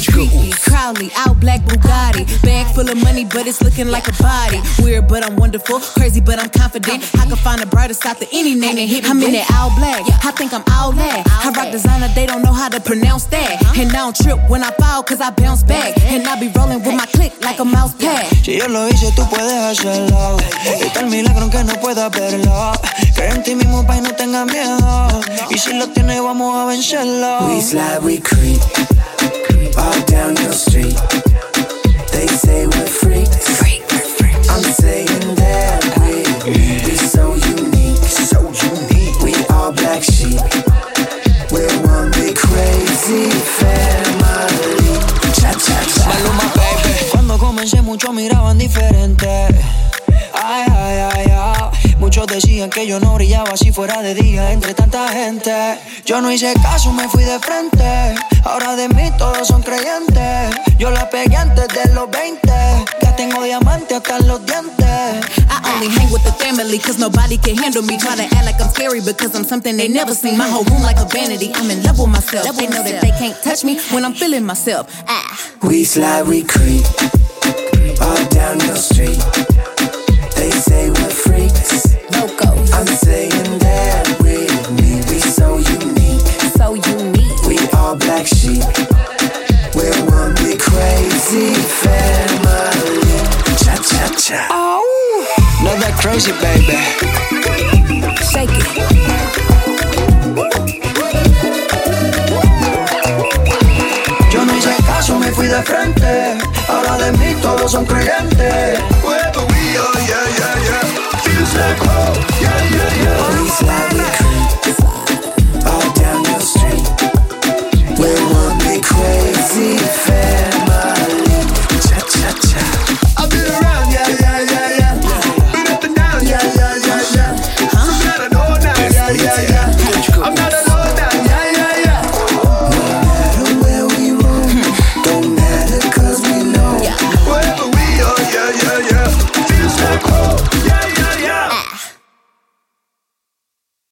Creepy, Crowley, out black Bugatti. Bag full of money, but it's looking like a body. Weird, but I'm wonderful. Crazy, but I'm confident. I can find a brighter side to any name that hit me. I'm in that all black. I think I'm all that. I rock designer, they don't know how to pronounce that. And I don't trip when I fall, cause I bounce back. And I be rolling with my click like a mouse pad. Si yo lo hice, tú puedes hacerlo. Y tal milagro aunque no puedas verlo. Cree en ti mismo, pa' y no tengas miedo. Y si lo tienes, vamos a vencerlo. We slide, we creep, all down your street. They say we're freaks. I'm saying that we're so unique, so unique. We all black sheep. We're one big crazy family. Cha cha cha. Maluma, baby. Cuando comencé muchos miraban diferente. Ay, ay, ay, ay. Muchos decían que yo no brillaba si fuera de día entre tanta gente. Yo no hice caso, me fui de frente. Ahora de mí todos son creyentes. Yo la pegué antes de los 20. Ya tengo diamantes hasta en los dientes. I only hang with the family, cause nobody can handle me. Try to act like I'm scary because I'm something they never seen. My whole room like a vanity, I'm in love with myself. They know that they can't touch me when I'm feeling myself. We slide, we creep, all down your street. They say we're freaks. Locos. I'm saying that we're so unique. So unique. We all black sheep. We're one big crazy family. Cha cha cha. Oh, not that crazy, baby. Shake it. Yo no hice caso, me fui de frente. Ahora de mí todos son creyentes. Wherever we are, yeah, yeah, yeah. Feels like home, yeah, yeah, yeah. We slide, we creep.